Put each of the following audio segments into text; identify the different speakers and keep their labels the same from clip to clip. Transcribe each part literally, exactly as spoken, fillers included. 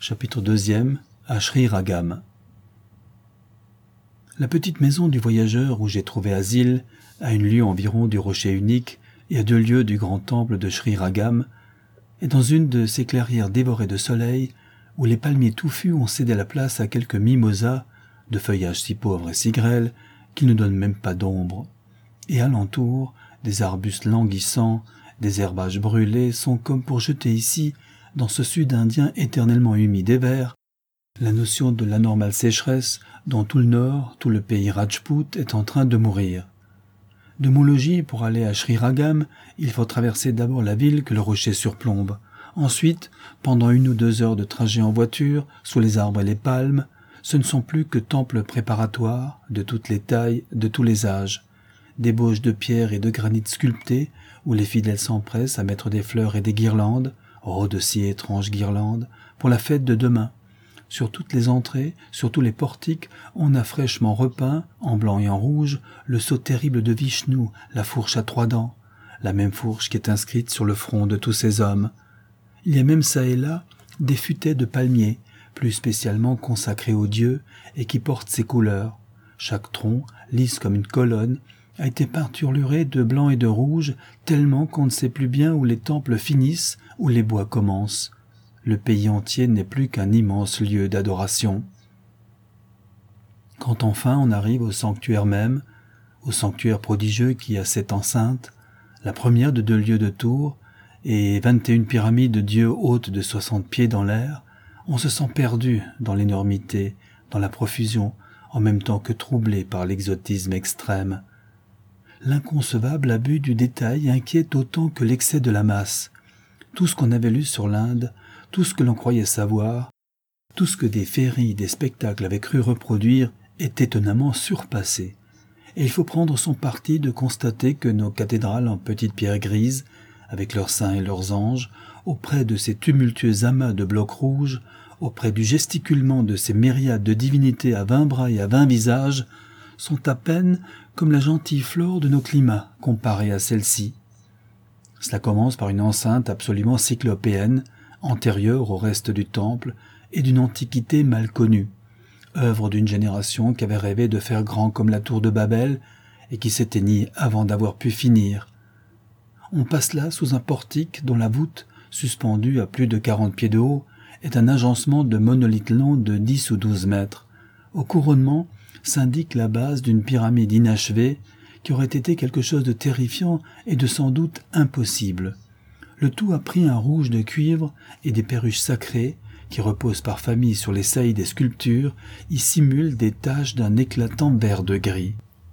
Speaker 1: Chapitre deux. À Sri Ragam. La petite maison du voyageur où j'ai trouvé asile, à une lieue environ du rocher unique et à deux lieues du grand temple de Sri Ragam, est dans une de ces clairières dévorées de soleil où les palmiers touffus ont cédé la place à quelques mimosas, de feuillage si pauvre et si grêle qu'ils ne donnent même pas d'ombre. Et alentour, des arbustes languissants, des herbages brûlés sont comme pour jeter ici, dans ce sud indien éternellement humide et vert, la notion de l'anormale sécheresse dont tout le nord, tout le pays Rajput est en train de mourir. De mon logis, pour aller à Sri Ragam, il faut traverser d'abord la ville que le rocher surplombe. Ensuite, pendant une ou deux heures de trajet en voiture, sous les arbres et les palmes, ce ne sont plus que temples préparatoires, de toutes les tailles, de tous les âges, débauches de pierre et de granit sculptés, où les fidèles s'empressent à mettre des fleurs et des guirlandes, oh de si étranges guirlandes, pour la fête de demain. Sur toutes les entrées, sur tous les portiques, on a fraîchement repeint, en blanc et en rouge, le sceau terrible de Vishnu, la fourche à trois dents, la même fourche qui est inscrite sur le front de tous ces hommes. Il y a même çà et là des futaies de palmiers, plus spécialement consacrés aux dieux et qui portent ces couleurs. Chaque tronc, lisse comme une colonne, a été peinturluré de blanc et de rouge, tellement qu'on ne sait plus bien où les temples finissent, où les bois commencent. Le pays entier n'est plus qu'un immense lieu d'adoration. Quand enfin on arrive au sanctuaire même, au sanctuaire prodigieux qui a sept enceintes, la première de deux lieues de tour, et vingt et une pyramides de dieux hautes de soixante pieds dans l'air, on se sent perdu dans l'énormité, dans la profusion, en même temps que troublé par l'exotisme extrême. L'inconcevable abus du détail inquiète autant que l'excès de la masse. Tout ce qu'on avait lu sur l'Inde, tout ce que l'on croyait savoir, tout ce que des féeries, des spectacles avaient cru reproduire est étonnamment surpassé. Et il faut prendre son parti de constater que nos cathédrales en petites pierres grises, avec leurs saints et leurs anges, auprès de ces tumultueux amas de blocs rouges, auprès du gesticulement de ces myriades de divinités à vingt bras et à vingt visages, sont à peine comme la gentille flore de nos climats comparée à celle-ci. Cela commence par une enceinte absolument cyclopéenne, antérieure au reste du temple et d'une antiquité mal connue, œuvre d'une génération qui avait rêvé de faire grand comme la tour de Babel et qui s'éteignit avant d'avoir pu finir. On passe là sous un portique dont la voûte, suspendue à plus de quarante pieds de haut, est un agencement de monolithes longs de dix ou douze mètres. Au couronnement s'indique la base d'une pyramide inachevée qui aurait été quelque chose de terrifiant et de sans doute impossible. Le tout a pris un rouge de cuivre et des perruches sacrées, qui reposent par famille sur les saillies des sculptures, y simulent des taches d'un éclatant vert de gris.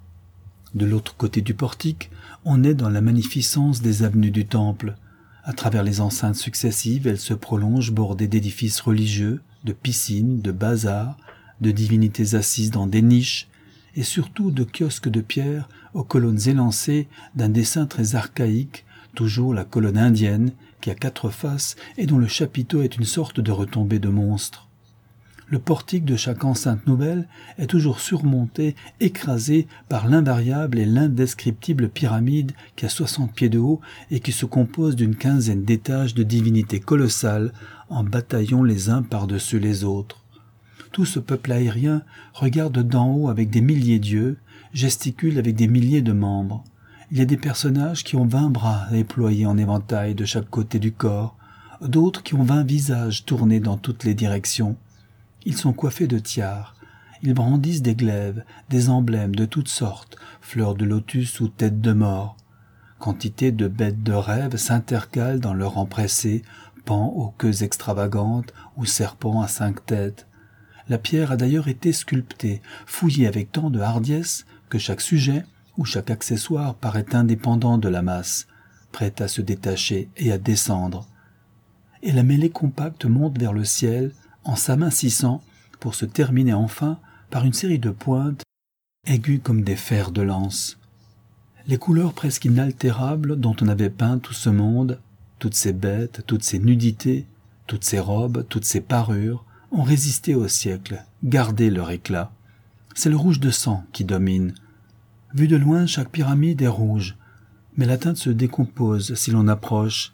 Speaker 1: De l'autre côté du portique, on est dans la magnificence des avenues du temple. À travers les enceintes successives, elles se prolongent bordées d'édifices religieux, de piscines, de bazars, de divinités assises dans des niches, et surtout de kiosques de pierre aux colonnes élancées d'un dessin très archaïque, toujours la colonne indienne, qui a quatre faces et dont le chapiteau est une sorte de retombée de monstre. Le portique de chaque enceinte nouvelle est toujours surmonté, écrasé par l'invariable et l'indescriptible pyramide qui a soixante pieds de haut et qui se compose d'une quinzaine d'étages de divinités colossales en bataillons les uns par-dessus les autres. Tout ce peuple aérien regarde d'en haut avec des milliers d'yeux, gesticule avec des milliers de membres. Il y a des personnages qui ont vingt bras déployés en éventail de chaque côté du corps, d'autres qui ont vingt visages tournés dans toutes les directions. Ils sont coiffés de tiares, ils brandissent des glaives, des emblèmes de toutes sortes, fleurs de lotus ou têtes de mort. Quantité de bêtes de rêve s'intercalent dans leurs empressés, pans aux queues extravagantes ou serpents à cinq têtes. La pierre a d'ailleurs été sculptée, fouillée avec tant de hardiesse que chaque sujet où chaque accessoire paraît indépendant de la masse, prêt à se détacher et à descendre. Et la mêlée compacte monte vers le ciel en s'amincissant pour se terminer enfin par une série de pointes aiguës comme des fers de lance. Les couleurs presque inaltérables dont on avait peint tout ce monde, toutes ces bêtes, toutes ces nudités, toutes ces robes, toutes ces parures, ont résisté au siècle, gardé leur éclat. C'est le rouge de sang qui domine. Vu de loin, chaque pyramide est rouge, mais la teinte se décompose si l'on approche,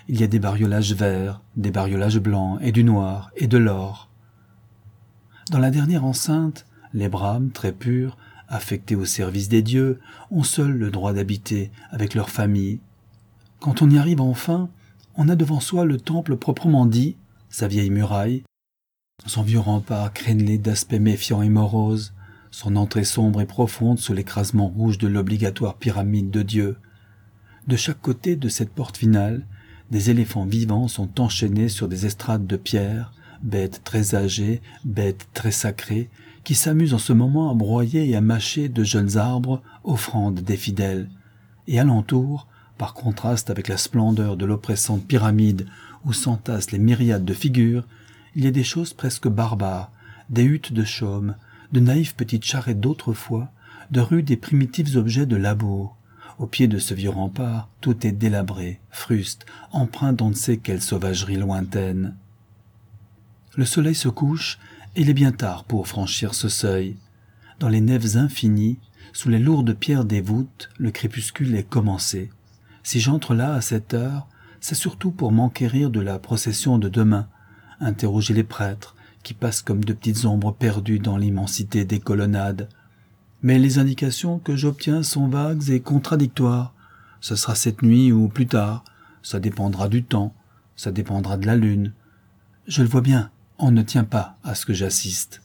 Speaker 1: il y a des bariolages verts, des bariolages blancs, et du noir, et de l'or. Dans la dernière enceinte, les brahmes, très purs, affectés au service des dieux, ont seuls le droit d'habiter avec leur famille. Quand on y arrive enfin, on a devant soi le temple proprement dit, sa vieille muraille, son vieux rempart crénelé d'aspect méfiant et morose, son entrée sombre et profonde sous l'écrasement rouge de l'obligatoire pyramide de Dieu. De chaque côté de cette porte finale, des éléphants vivants sont enchaînés sur des estrades de pierre, bêtes très âgées, bêtes très sacrées, qui s'amusent en ce moment à broyer et à mâcher de jeunes arbres, offrandes des fidèles. Et alentour, par contraste avec la splendeur de l'oppressante pyramide où s'entassent les myriades de figures, il y a des choses presque barbares, des huttes de chaume, de naïfs petites charrettes d'autrefois, de rudes et primitifs objets de labour. Au pied de ce vieux rempart, tout est délabré, fruste, empreint d'on ne sait quelle sauvagerie lointaine. Le soleil se couche, et il est bien tard pour franchir ce seuil. Dans les nefs infinies, sous les lourdes pierres des voûtes, le crépuscule est commencé. Si j'entre là à cette heure, c'est surtout pour m'enquérir de la procession de demain, interroger les prêtres, qui passent comme de petites ombres perdues dans l'immensité des colonnades. Mais les indications que j'obtiens sont vagues et contradictoires. Ce sera cette nuit ou plus tard, ça dépendra du temps, ça dépendra de la lune. Je le vois bien, on ne tient pas à ce que j'assiste.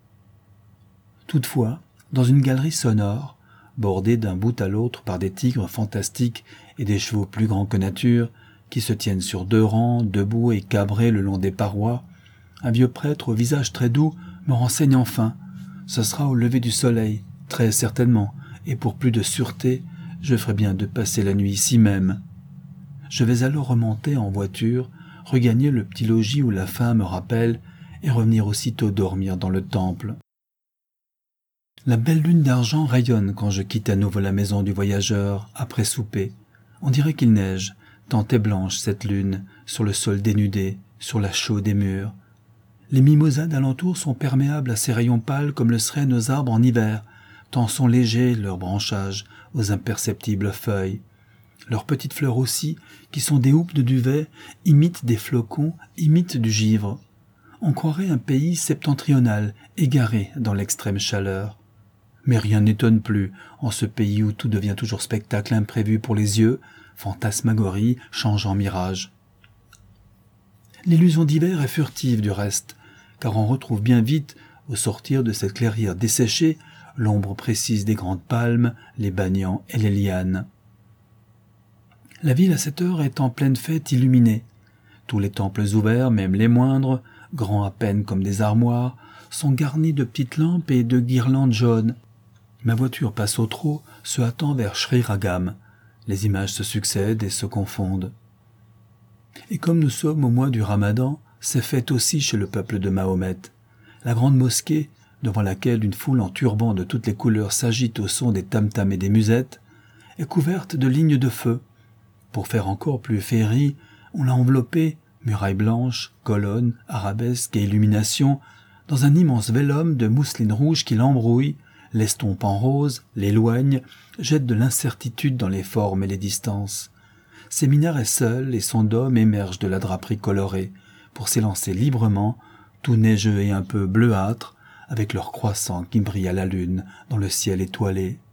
Speaker 1: Toutefois, dans une galerie sonore, bordée d'un bout à l'autre par des tigres fantastiques et des chevaux plus grands que nature, qui se tiennent sur deux rangs, debout et cabrés le long des parois, un vieux prêtre au visage très doux me renseigne enfin. Ce sera au lever du soleil, très certainement, et pour plus de sûreté, je ferai bien de passer la nuit ici même. Je vais alors remonter en voiture, regagner le petit logis où la faim me rappelle, et revenir aussitôt dormir dans le temple. La belle lune d'argent rayonne quand je quitte à nouveau la maison du voyageur, après souper. On dirait qu'il neige, tant est blanche cette lune, sur le sol dénudé, sur la chaux des murs. Les mimosas d'alentour sont perméables à ces rayons pâles comme le seraient nos arbres en hiver, tant sont légers leurs branchages aux imperceptibles feuilles. Leurs petites fleurs aussi, qui sont des houppes de duvet, imitent des flocons, imitent du givre. On croirait un pays septentrional, égaré dans l'extrême chaleur. Mais rien n'étonne plus, en ce pays où tout devient toujours spectacle imprévu pour les yeux, fantasmagorie changeant mirage. L'illusion d'hiver est furtive du reste, car on retrouve bien vite, au sortir de cette clairière desséchée, l'ombre précise des grandes palmes, les banians et les lianes. La ville à cette heure est en pleine fête illuminée. Tous les temples ouverts, même les moindres, grands à peine comme des armoires, sont garnis de petites lampes et de guirlandes jaunes. Ma voiture passe au trot, se hâtant vers Sriragam. Les images se succèdent et se confondent. Et comme nous sommes au mois du Ramadan, c'est fête aussi chez le peuple de Mahomet. La grande mosquée, devant laquelle une foule en turban de toutes les couleurs s'agite au son des tam-tams et des musettes, est couverte de lignes de feu. Pour faire encore plus féerie, on l'a enveloppée, murailles blanches, colonnes, arabesques et illuminations, dans un immense vélum de mousseline rouge qui l'embrouille, l'estompe en rose, l'éloigne, jette de l'incertitude dans les formes et les distances. Ses minarets seuls et son dôme émergent de la draperie colorée, pour s'élancer librement, tout neigeux et un peu bleuâtre, avec leurs croissants qui brillent à la lune dans le ciel étoilé.